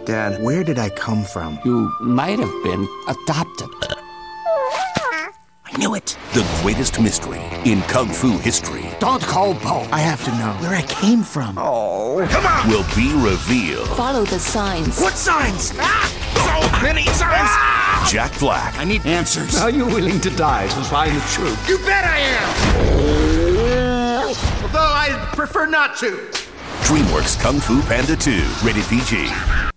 Dad, where did I come from? You might have been adopted. I knew it. The greatest mystery in Kung Fu history. Don't call Bo. I have to know where I came from. Oh, come on! Will be revealed. Follow the signs. What signs? So many signs! Jack Black. I need answers. Are you willing to die to find the truth? You bet I am! Although I prefer not to. DreamWorks Kung Fu Panda 2. Rated PG.